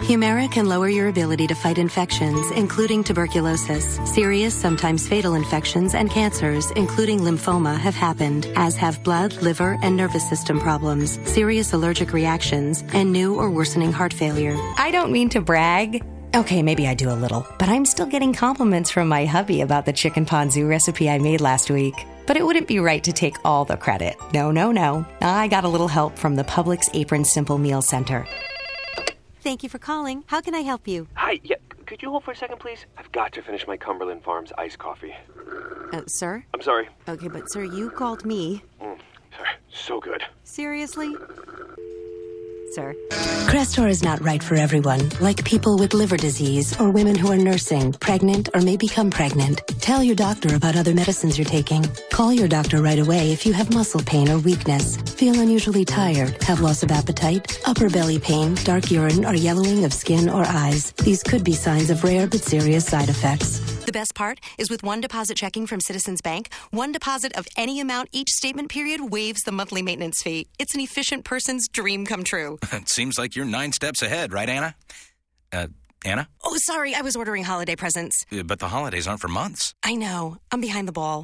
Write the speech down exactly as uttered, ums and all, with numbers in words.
Humira can lower your ability to fight infections, including tuberculosis. Serious, sometimes fatal infections and cancers, including lymphoma, have happened, as have blood, liver, and nervous system problems, serious allergic reactions, and new or worsening heart failure. I don't mean to brag. Okay, maybe I do a little, but I'm still getting compliments from my hubby about the chicken ponzu recipe I made last week. But it wouldn't be right to take all the credit. No, no, no. I got a little help from the Publix Apron Simple Meal Center. Thank you for calling. How can I help you? Hi, yeah, could you hold for a second, please? I've got to finish my Cumberland Farms iced coffee. Uh, sir? I'm sorry. Okay, but sir, you called me. Mm, sorry, so good. Seriously? Sir. Crestor is not right for everyone, like people with liver disease or women who are nursing, pregnant, or may become pregnant. Tell your doctor about other medicines you're taking. Call your doctor right away if you have muscle pain or weakness, feel unusually tired, have loss of appetite, upper belly pain, dark urine, or yellowing of skin or eyes. These could be signs of rare but serious side effects. The best part is with one deposit checking from Citizens Bank, one deposit of any amount each statement period waives the monthly maintenance fee. It's an efficient person's dream come true. It seems like you're nine steps ahead, right, Anna? Uh, Anna? Oh, sorry, I was ordering holiday presents. Uh, But the holidays aren't for months. I know. I'm behind the ball.